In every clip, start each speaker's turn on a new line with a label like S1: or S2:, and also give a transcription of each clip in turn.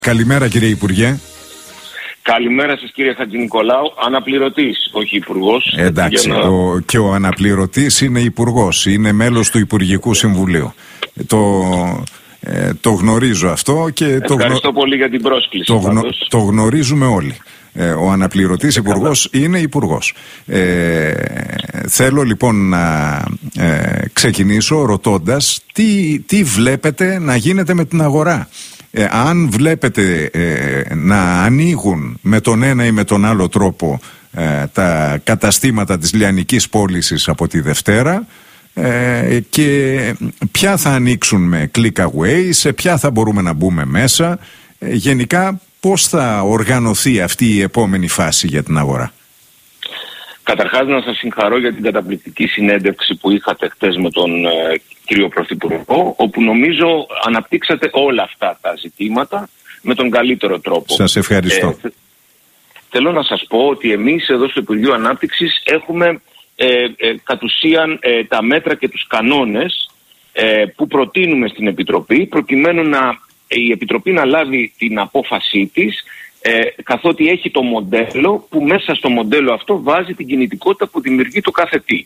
S1: Καλημέρα κύριε Υπουργέ.
S2: Καλημέρα σας κύριε Χατζηνικολάου, αναπληρωτής, όχι υπουργός.
S1: Εντάξει, και ο αναπληρωτής είναι υπουργός, είναι μέλος του Υπουργικού Συμβουλίου. Το γνωρίζω αυτό και
S2: ευχαριστώ πολύ για την πρόσκληση.
S1: Το γνωρίζουμε όλοι. Ο αναπληρωτής υπουργός είναι υπουργός. Θέλω λοιπόν να ξεκινήσω ρωτώντας τι βλέπετε να γίνεται με την αγορά. Αν βλέπετε να ανοίγουν με τον ένα ή με τον άλλο τρόπο τα καταστήματα της λιανικής πώλησης από τη Δευτέρα, και ποια θα ανοίξουν με click away, σε ποια θα μπορούμε να μπούμε μέσα, γενικά πώς θα οργανωθεί αυτή η επόμενη φάση για την αγορά?
S2: Καταρχάς να σας συγχαρώ για την καταπληκτική συνέντευξη που είχατε χτες με τον κύριο Πρωθυπουργό, όπου νομίζω αναπτύξατε όλα αυτά τα ζητήματα με τον καλύτερο τρόπο.
S1: Σας ευχαριστώ.
S2: Θέλω να σας πω ότι εμείς εδώ στο Υπουργείο Ανάπτυξης έχουμε κατ' ουσίαν τα μέτρα και τους κανόνες που προτείνουμε στην Επιτροπή, προκειμένου η Επιτροπή να λάβει την απόφασή της, καθότι έχει το μοντέλο που μέσα στο μοντέλο αυτό βάζει την κινητικότητα που δημιουργεί το κάθε τι.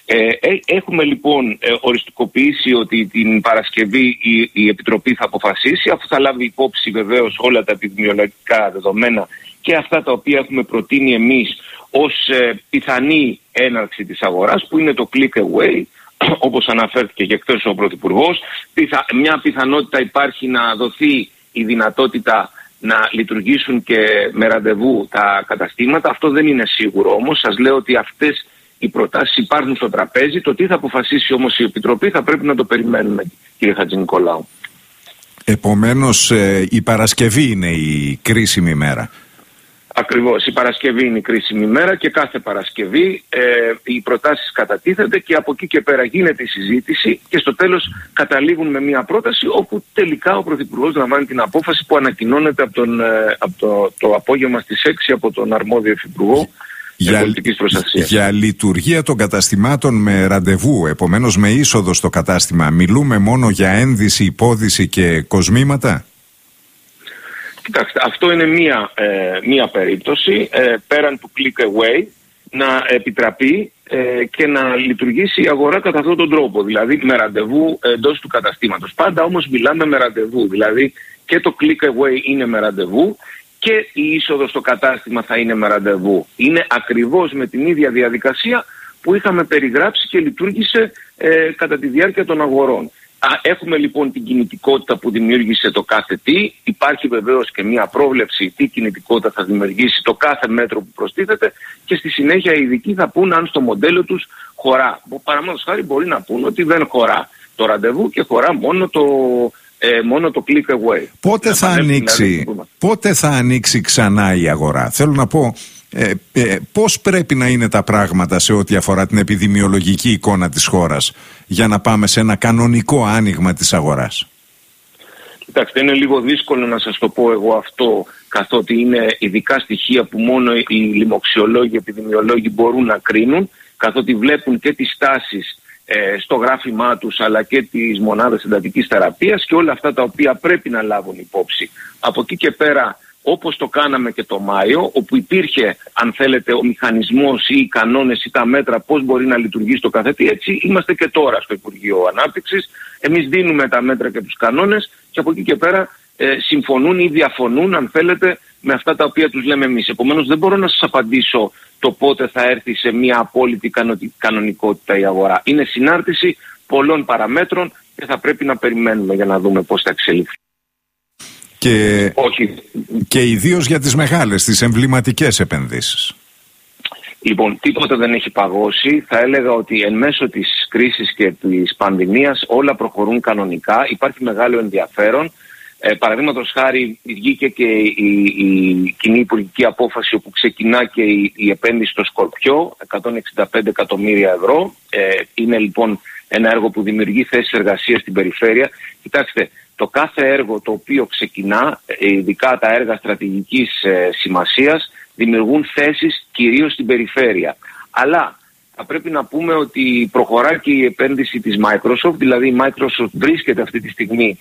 S2: Έχουμε λοιπόν οριστικοποιήσει ότι την Παρασκευή η Επιτροπή θα αποφασίσει, αφού θα λάβει υπόψη βεβαίως όλα τα επιδημιολογικά δεδομένα και αυτά τα οποία έχουμε προτείνει εμείς ως πιθανή έναρξη της αγοράς, που είναι το click away, όπως αναφέρθηκε και χθες ο Πρωθυπουργός. Μια πιθανότητα υπάρχει να δοθεί η δυνατότητα να λειτουργήσουν και με ραντεβού τα καταστήματα. Αυτό δεν είναι σίγουρο όμως. Σας λέω ότι αυτές οι προτάσεις υπάρχουν στο τραπέζι. Το τι θα αποφασίσει όμως η Επιτροπή θα πρέπει να το περιμένουμε, κύριε Χατζηνικολάου.
S1: Επομένως η Παρασκευή είναι η κρίσιμη μέρα.
S2: Ακριβώς, η Παρασκευή είναι η κρίσιμη μέρα και κάθε Παρασκευή οι προτάσεις κατατίθενται και από εκεί και πέρα γίνεται η συζήτηση και στο τέλος καταλήγουν με μια πρόταση όπου τελικά ο Πρωθυπουργός λαμβάνει την απόφαση που ανακοινώνεται από το απόγευμα στις 6 από τον αρμόδιο Υφυπουργό Πολιτικής Προστασίας. Για
S1: λειτουργία των καταστημάτων με ραντεβού, επομένως με είσοδο στο κατάστημα, μιλούμε μόνο για ένδυση, υπόδυση και κοσμήματα?
S2: Κοιτάξτε, αυτό είναι μία περίπτωση, πέραν του click away, να επιτραπεί και να λειτουργήσει η αγορά κατά αυτόν τον τρόπο, δηλαδή με ραντεβού εντός του καταστήματος. Πάντα όμως μιλάμε με ραντεβού, δηλαδή και το click away είναι με ραντεβού και η είσοδος στο κατάστημα θα είναι με ραντεβού. Είναι ακριβώς με την ίδια διαδικασία που είχαμε περιγράψει και λειτουργήσε κατά τη διάρκεια των αγορών. Έχουμε λοιπόν την κινητικότητα που δημιούργησε το κάθε τι. Υπάρχει βεβαίως και μια πρόβλεψη τι κινητικότητα θα δημιουργήσει το κάθε μέτρο που προστίθεται και στη συνέχεια οι ειδικοί θα πούν αν στο μοντέλο τους χωρά. Παραδείγματος χάρη μπορεί να πούν ότι δεν χωρά το ραντεβού και χωρά μόνο το click away.
S1: Πότε θα ανοίξει ξανά η αγορά? Θέλω να πω, πώς πρέπει να είναι τα πράγματα σε ό,τι αφορά την επιδημιολογική εικόνα της χώρας για να πάμε σε ένα κανονικό άνοιγμα της αγοράς?
S2: Κοιτάξτε, είναι λίγο δύσκολο να σας το πω εγώ αυτό, καθότι είναι ειδικά στοιχεία που μόνο οι λοιμοξιολόγοι, οι επιδημιολόγοι μπορούν να κρίνουν, καθότι βλέπουν και τις τάσεις στο γράφημά τους αλλά και τις μονάδες εντατικής θεραπείας και όλα αυτά τα οποία πρέπει να λάβουν υπόψη. Από εκεί και πέρα, όπως το κάναμε και το Μάιο, όπου υπήρχε, αν θέλετε, ο μηχανισμός ή οι κανόνες ή τα μέτρα πώς μπορεί να λειτουργήσει το καθετή, έτσι είμαστε και τώρα στο Υπουργείο Ανάπτυξης. Εμείς δίνουμε τα μέτρα και τους κανόνες και από εκεί και πέρα συμφωνούν ή διαφωνούν, αν θέλετε, με αυτά τα οποία τους λέμε εμείς. Επομένως δεν μπορώ να σας απαντήσω το πότε θα έρθει σε μια απόλυτη κανονικότητα η αγορά. Είναι συνάρτηση πολλών παραμέτρων και θα πρέπει να περιμένουμε για να δούμε πώς θα εξελιχθεί.
S1: Και ιδίως για τις μεγάλες, τις εμβληματικές επενδύσεις.
S2: Λοιπόν, τίποτα δεν έχει παγώσει. Θα έλεγα ότι εν μέσω της κρίσης και της πανδημίας όλα προχωρούν κανονικά. Υπάρχει μεγάλο ενδιαφέρον. Παραδείγματος χάρη βγήκε και η κοινή υπουργική απόφαση όπου ξεκινά και η επένδυση στο Σκορπιό, 165 εκατομμύρια ευρώ. Είναι λοιπόν ένα έργο που δημιουργεί θέσεις εργασίας στην περιφέρεια. Κοιτάξτε, το κάθε έργο το οποίο ξεκινά, ειδικά τα έργα στρατηγικής σημασίας, δημιουργούν θέσεις κυρίως στην περιφέρεια. Αλλά θα πρέπει να πούμε ότι προχωρά και η επένδυση της Microsoft, δηλαδή η Microsoft βρίσκεται αυτή τη στιγμή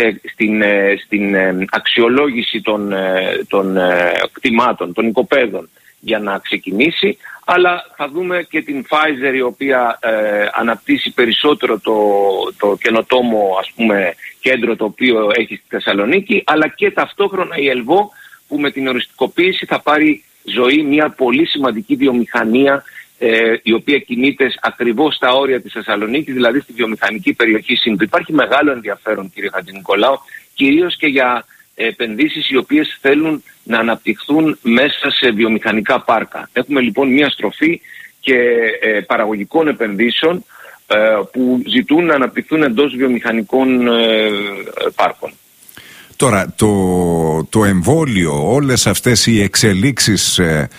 S2: στην αξιολόγηση των κτημάτων, των οικοπαίδων για να ξεκινήσει, αλλά θα δούμε και την Pfizer, η οποία αναπτύσσει περισσότερο το καινοτόμο, ας πούμε, κέντρο το οποίο έχει στη Θεσσαλονίκη, αλλά και ταυτόχρονα η Ελβό, που με την οριστικοποίηση θα πάρει ζωή μια πολύ σημαντική βιομηχανία, η οποία κινείται ακριβώς στα όρια της Θεσσαλονίκης, δηλαδή στη βιομηχανική περιοχή ΣΥΝΤΟ. Υπάρχει μεγάλο ενδιαφέρον, κύριε Χατζηνικολάου, κυρίως και για επενδύσεις οι οποίες θέλουν να αναπτυχθούν μέσα σε βιομηχανικά πάρκα. Έχουμε λοιπόν μια στροφή και παραγωγικών επενδύσεων που ζητούν να αναπτυχθούν εντός βιομηχανικών πάρκων.
S1: Τώρα, το εμβόλιο, όλες αυτές οι εξελίξεις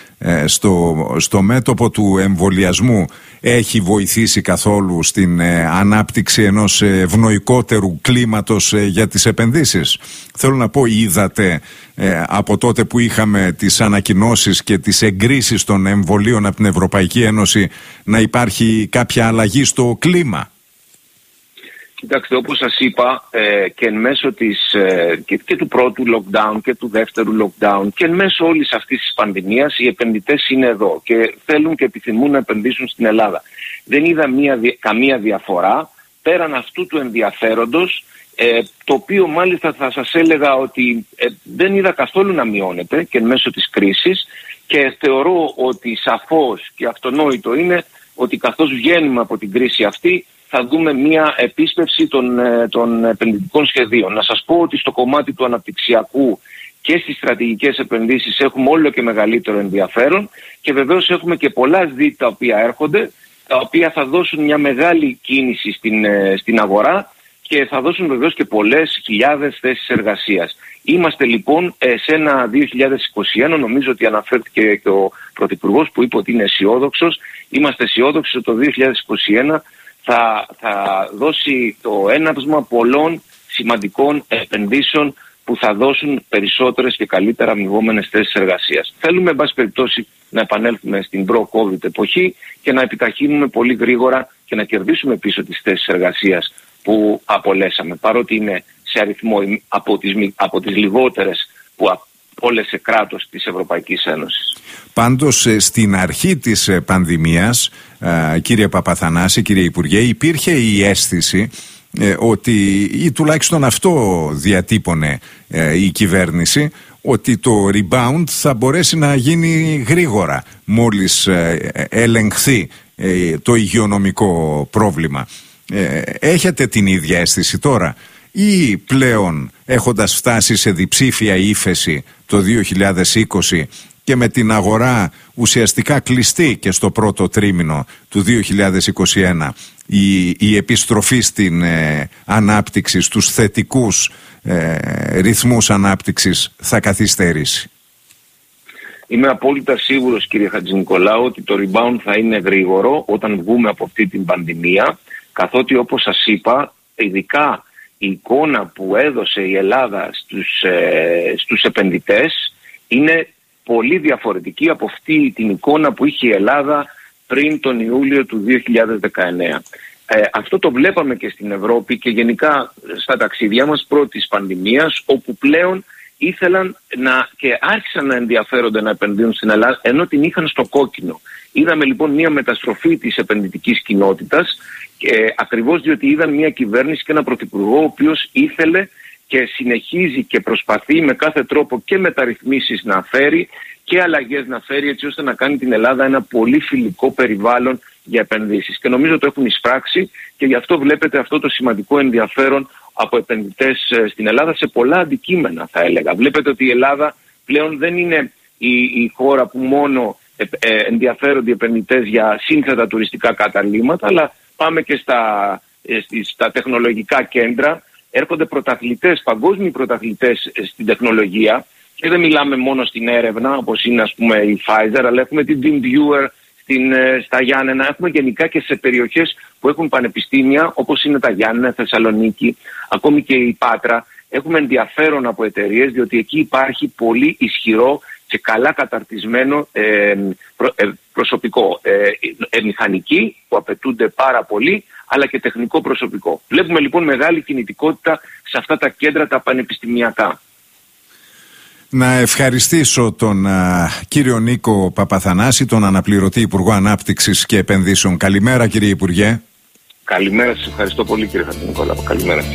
S1: στο μέτωπο του εμβολιασμού έχει βοηθήσει καθόλου στην ανάπτυξη ενός ευνοϊκότερου κλίματος για τις επενδύσεις? Θέλω να πω, είδατε από τότε που είχαμε τις ανακοινώσεις και τις εγκρίσεις των εμβολίων από την Ευρωπαϊκή Ένωση να υπάρχει κάποια αλλαγή στο κλίμα?
S2: Κοιτάξτε, όπως σας είπα, και εν μέσω και του πρώτου lockdown και του δεύτερου lockdown και εν μέσω όλης αυτής της πανδημίας, οι επενδυτές είναι εδώ και θέλουν και επιθυμούν να επενδύσουν στην Ελλάδα. Δεν είδα καμία διαφορά πέραν αυτού του ενδιαφέροντος, το οποίο μάλιστα θα σας έλεγα ότι δεν είδα καθόλου να μειώνεται και εν μέσω της κρίσης, και θεωρώ ότι σαφώς και αυτονόητο είναι ότι καθώς βγαίνουμε από την κρίση αυτή, θα δούμε μια επίσπευση των επενδυτικών σχεδίων. Να σας πω ότι στο κομμάτι του αναπτυξιακού και στις στρατηγικές επενδύσεις έχουμε όλο και μεγαλύτερο ενδιαφέρον, και βεβαίως έχουμε και πολλά ΣΔΙΤ τα οποία έρχονται, τα οποία θα δώσουν μια μεγάλη κίνηση στην αγορά και θα δώσουν βεβαίως και πολλές χιλιάδες θέσεις εργασίας. Είμαστε λοιπόν σε ένα 2021, νομίζω ότι αναφέρθηκε και ο Πρωθυπουργός που είπε ότι είναι αισιόδοξος. Είμαστε αισιόδοξοι ότι το 2021 θα δώσει το έναυσμα πολλών σημαντικών επενδύσεων που θα δώσουν περισσότερες και καλύτερα αμοιβόμενες θέσεις εργασίας. Θέλουμε, εν πάση περιπτώσει, να επανέλθουμε στην προ-COVID εποχή και να επιταχύνουμε πολύ γρήγορα και να κερδίσουμε πίσω τις θέσεις εργασίας που απολέσαμε, παρότι είναι σε αριθμό από τις λιγότερες που απόλεσε κράτος της Ευρωπαϊκής Ένωσης.
S1: Πάντως στην αρχή της πανδημίας, κύριε Παπαθανάση, κύριε Υπουργέ, υπήρχε η αίσθηση ότι, ή τουλάχιστον αυτό διατύπωνε η κυβέρνηση, ότι το rebound θα μπορέσει να γίνει γρήγορα μόλις ελεγχθεί το υγειονομικό πρόβλημα. Έχετε την ίδια αίσθηση τώρα, ή πλέον έχοντας φτάσει σε διψήφια ύφεση το 2020 και με την αγορά ουσιαστικά κλειστή και στο πρώτο τρίμηνο του 2021, η επιστροφή στην ανάπτυξη, στους θετικούς ρυθμούς ανάπτυξης θα καθυστερήσει?
S2: Είμαι απόλυτα σίγουρος, κύριε Χατζηνικολάου, ότι το rebound θα είναι γρήγορο όταν βγούμε από αυτή την πανδημία, καθότι όπως σας είπα, ειδικά η εικόνα που έδωσε η Ελλάδα στους επενδυτές είναι πολύ διαφορετική από αυτή την εικόνα που είχε η Ελλάδα πριν τον Ιούλιο του 2019. Αυτό το βλέπαμε και στην Ευρώπη και γενικά στα ταξίδια μας πρώτης πανδημίας, όπου πλέον ήθελαν και άρχισαν να ενδιαφέρονται να επενδύουν στην Ελλάδα, ενώ την είχαν στο κόκκινο. Είδαμε λοιπόν μια μεταστροφή της επενδυτικής κοινότητας, ακριβώς διότι είδαν μια κυβέρνηση και ένα πρωθυπουργό ο οποίος ήθελε και συνεχίζει και προσπαθεί με κάθε τρόπο και μεταρρυθμίσεις να φέρει και αλλαγές να φέρει, έτσι ώστε να κάνει την Ελλάδα ένα πολύ φιλικό περιβάλλον για επενδύσεις. Και νομίζω το έχουν εισπράξει, και γι' αυτό βλέπετε αυτό το σημαντικό ενδιαφέρον από επενδυτές στην Ελλάδα σε πολλά αντικείμενα, θα έλεγα. Βλέπετε ότι η Ελλάδα πλέον δεν είναι η χώρα που μόνο ενδιαφέρονται οι επενδυτές για σύνθετα τουριστικά καταλύματα, αλλά πάμε και στα τεχνολογικά κέντρα. Έρχονται πρωταθλητές, παγκόσμιοι πρωταθλητές στην τεχνολογία, και δεν μιλάμε μόνο στην έρευνα όπως είναι ας πούμε η Pfizer, αλλά έχουμε την TeamViewer στα Γιάννενα, έχουμε γενικά και σε περιοχές που έχουν πανεπιστήμια όπως είναι τα Γιάννενα, Θεσσαλονίκη, ακόμη και η Πάτρα. Έχουμε ενδιαφέρον από εταιρείες, διότι εκεί υπάρχει πολύ ισχυρό και καλά καταρτισμένο προσωπικό. Μηχανικοί που απαιτούνται πάρα πολύ, αλλά και τεχνικό προσωπικό. Βλέπουμε λοιπόν μεγάλη κινητικότητα σε αυτά τα κέντρα τα πανεπιστημιακά.
S1: Να ευχαριστήσω τον κύριο Νίκο Παπαθανάση, τον αναπληρωτή Υπουργό Ανάπτυξης και Επενδύσεων. Καλημέρα, κύριε Υπουργέ.
S2: Καλημέρα σας, ευχαριστώ πολύ, κύριε Χατζηνικόλαου. Καλημέρα.